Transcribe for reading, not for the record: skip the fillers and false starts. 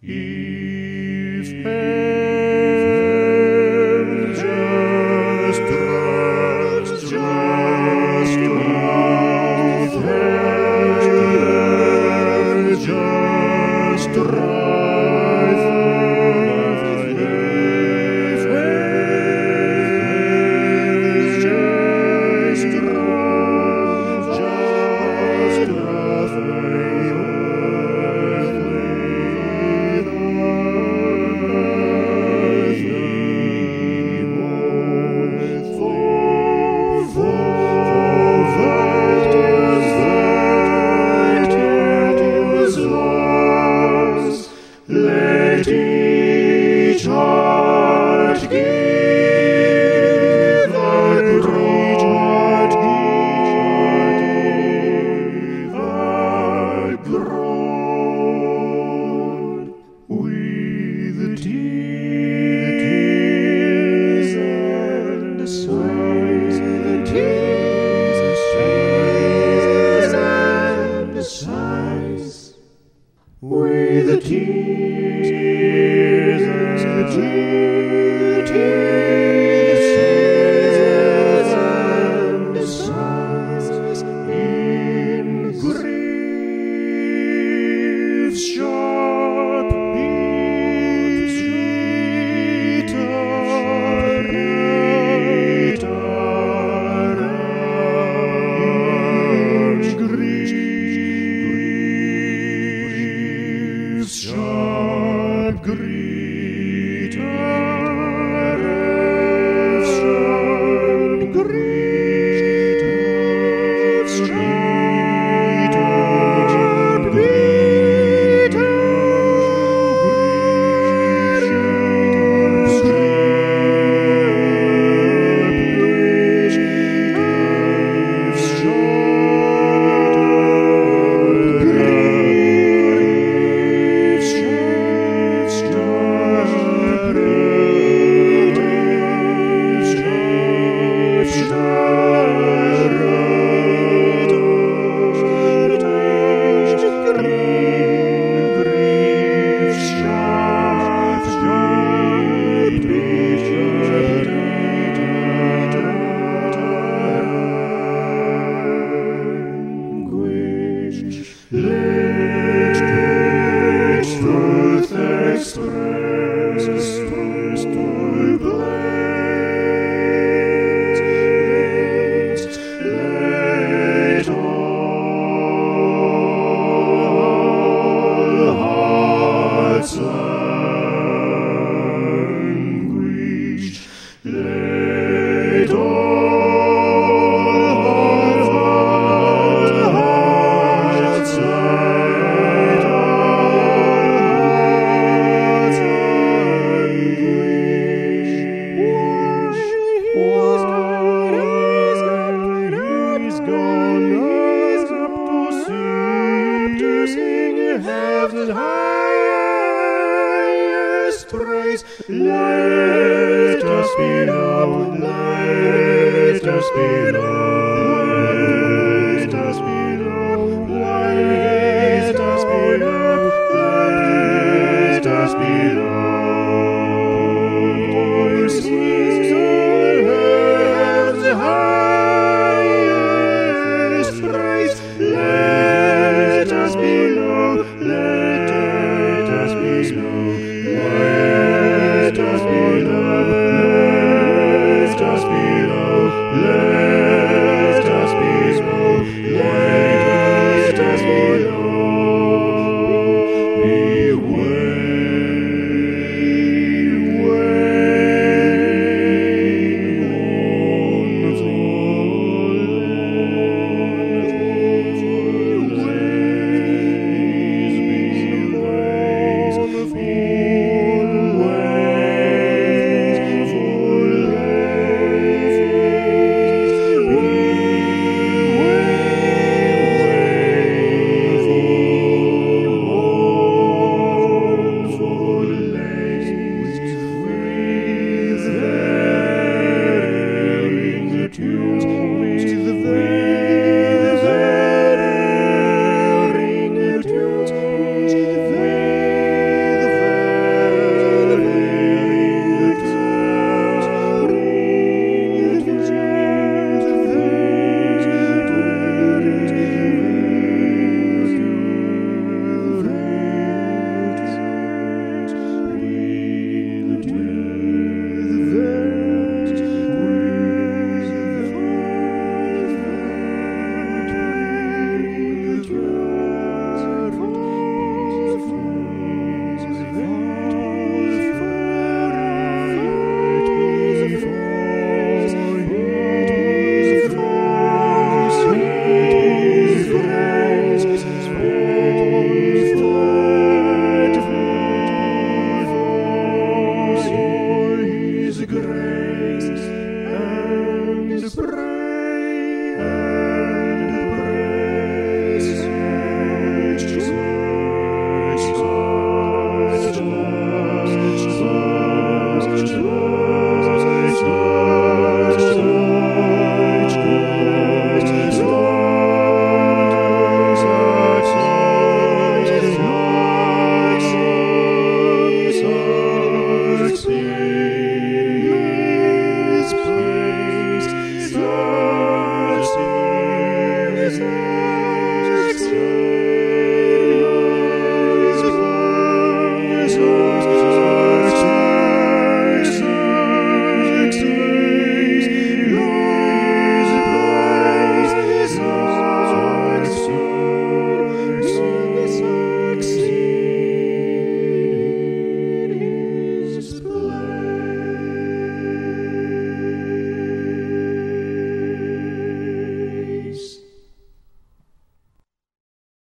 If heaven just rise, just rise, heaven just rise, if heaven just let each heart give a groan, with the tears and the sighs, the tears and the sighs, with the tears and the tears and the sighs, in grief's sharp sharp greeter, sharp greeter, sharp greeter, let truth express through blades, let all hearts languish, let all hearts He's gone up to sing heaven's highest praise. Let us be now, let us be now, let us be now, let us be now, let us be now. Sing heaven's highest praise. Let us be now, let us be now, let us be now, let us be now.